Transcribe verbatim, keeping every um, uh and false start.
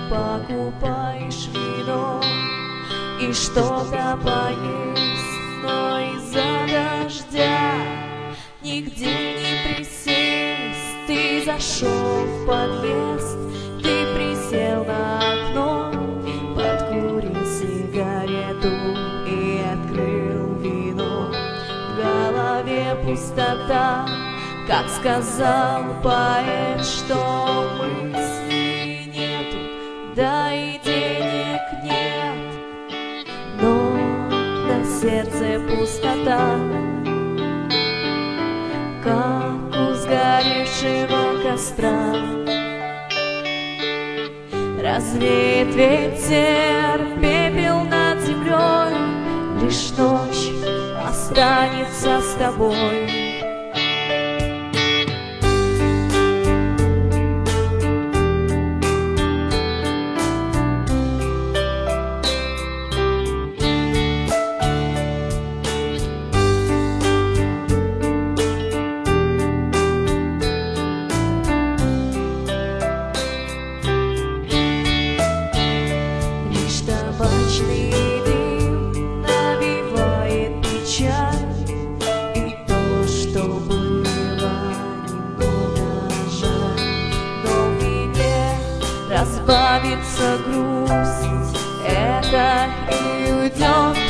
покупаешь вино и что-то поесть, но из-за дождя нигде не присесть. Ты зашел в подъезд, ты присел на окно, подкурил сигарету и открыл вино. В голове пустота, как сказал поэт, что мыслей нету, да и денег нет, но на сердце пустота, как у сгоревшего костра. Развеет ветер пепел над землей, лишь ночь останется с тобой. Табачный дым навевает печаль, и то, что было, немного жаль. Но в вине разбавится грусть, это и уйдет.